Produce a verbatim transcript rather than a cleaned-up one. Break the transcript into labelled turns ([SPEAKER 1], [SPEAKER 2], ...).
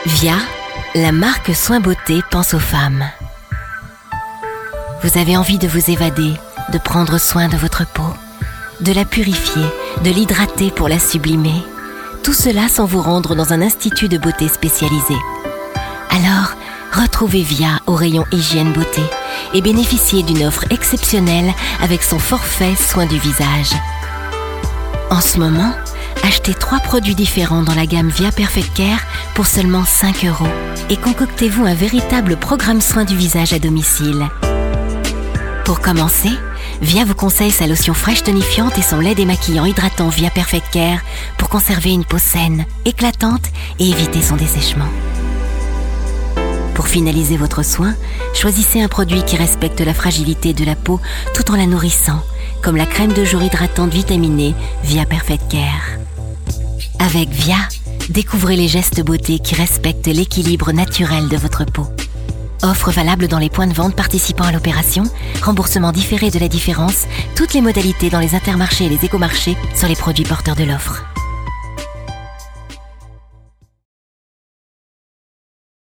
[SPEAKER 1] Via, la marque Soin Beauté pense aux femmes. Vous avez envie de vous évader, de prendre soin de votre peau, de la purifier, de l'hydrater pour la sublimer. Tout cela sans vous rendre dans un institut de beauté spécialisé. Alors, retrouvez Via au rayon hygiène beauté et bénéficiez d'une offre exceptionnelle avec son forfait soins du visage. En ce moment, achetez trois produits différents dans la gamme Via Perfect Care pour seulement cinq euros et concoctez-vous un véritable programme soins du visage à domicile. Pour commencer, Via vous conseille sa lotion fraîche tonifiante et son lait démaquillant hydratant Via Perfect Care pour conserver une peau saine, éclatante et éviter son dessèchement. Pour finaliser votre soin, choisissez un produit qui respecte la fragilité de la peau tout en la nourrissant, comme la crème de jour hydratante vitaminée Via Perfect Care. Avec Via, découvrez les gestes beauté qui respectent l'équilibre naturel de votre peau. Offre valable dans les points de vente participant à l'opération, remboursement différé de la différence, toutes les modalités dans les intermarchés et les écomarchés sur les produits porteurs de l'offre.